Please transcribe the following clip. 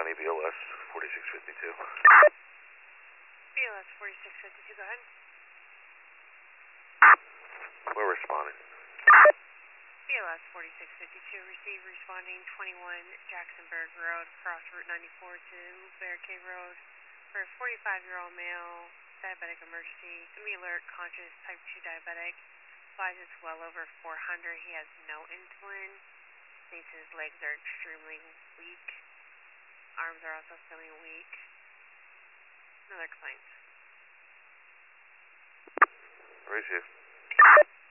County BLS 4652. BLS 4652, go ahead. We're responding. BLS 4652, receive responding 21 Jacksonburg Road, cross Route 94 to Barricade Road for a 45-year-old male, diabetic emergency, semi alert, conscious, type 2 diabetic, flies is well over 400, he has no insulin, thinks his legs are extremely weak, arms are also feeling weak. Another complaint. Receive.